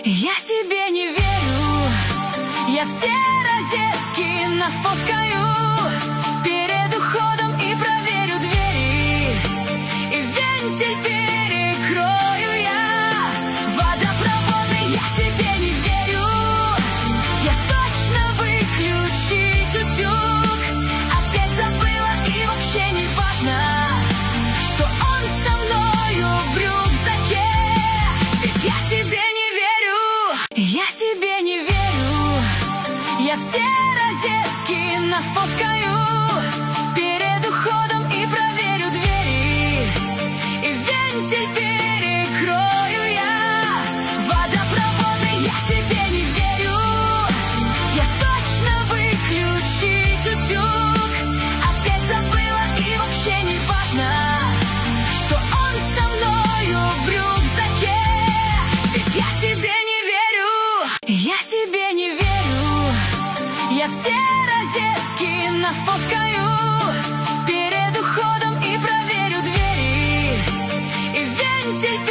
Я себе не верю, я все розетки нафоткаю перед уходом и проверю двери, и вентиль перекрою я. Водопроводный я себе не верю, я точно выключить утюг опять забыла, и вообще не важно, что он со мною в рюкзаке, ведь я себе не верю. Я себе не верю, я все розетки нафоткаю перед уходом и проверю двери, и вентиль перекрою я. Водопроводный я себе не верю, я точно выключить утюг опять забыла, и вообще не важно, что он со мною в рюкзаке, ведь я себе не верю. Я себе не верю, я все розетки нафоткаю перед уходом и проверю двери, и вентиль